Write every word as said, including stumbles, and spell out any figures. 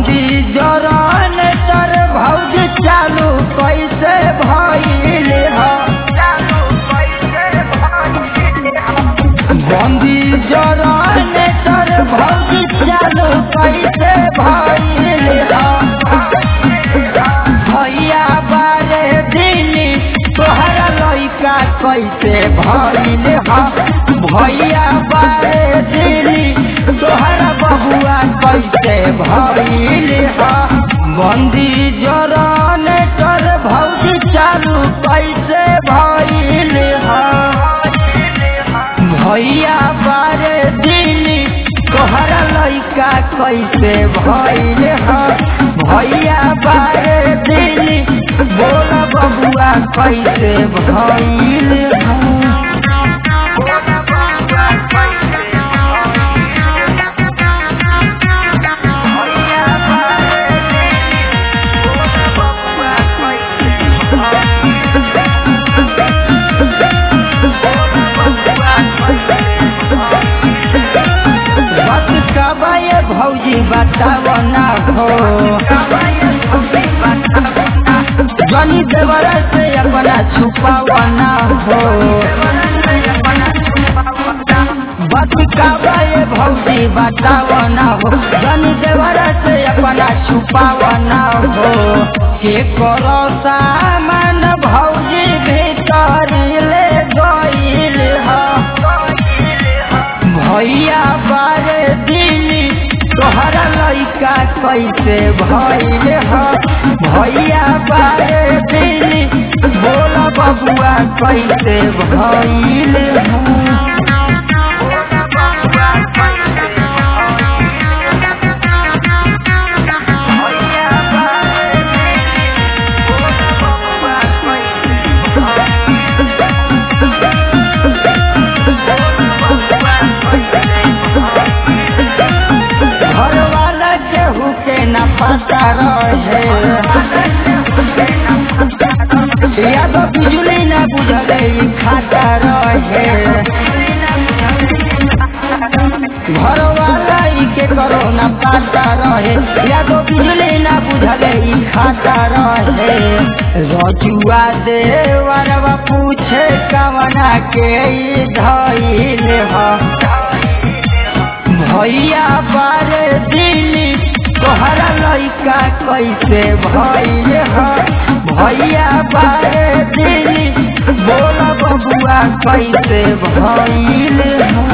बंदी जरन तर भौज चालू कैसे भइल ह बंदी जरन तर भौज चालू कैसे भइल ह भैया बारे दिन तोहरा लइका कैसे भइल ह भैया बारे दिन तोहरा बबुआ कैसे भइल ह बंदी जरन तर भौज चालू कैसे भइल ह भैया बारे दिन तोहरा लइका कैसे भइल ह भैया बारे दिन बोल बबुआ कैसे भइल ह भौजी बताव ना हो जनी देवर से अपना छुपाव ना हो बतकावा ये भौजी बताव ना हो जनी देवर से अपना छुपाव ना हो के करो सामान भौजी भीतर ले गइल ह भैया बारे दिन तोहरा लइका कैसे भइल ह भैया बारे दिन बोल बबुआ कैसे भइल ह पता रहे या तो बिजली न बुझले खाता रहे घर वाला के करो न पता रहे या तो बिजली न बुझले खाता रहे रजुआ देवरवा पूछे कवना के धइल ह भैया बारे दिन तोहरा लइका कैसे भइल ह भैया बारे दिन बोल बबुआ कैसे भइल ह